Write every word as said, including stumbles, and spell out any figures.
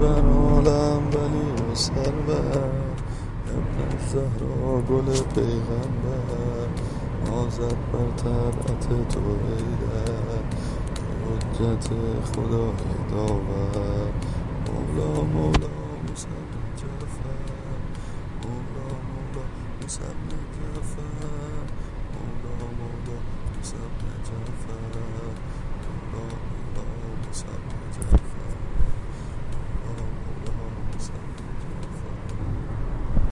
بر عالم ولی و سرور، ابن زهرا گل پیغمبر، آزد بر طلعت تو ایدر، حجت خدای داور. مولا مولا موسی بن جعفر، مولا مولا موسی بن جعفر، مولا مولا موسی بن جعفر.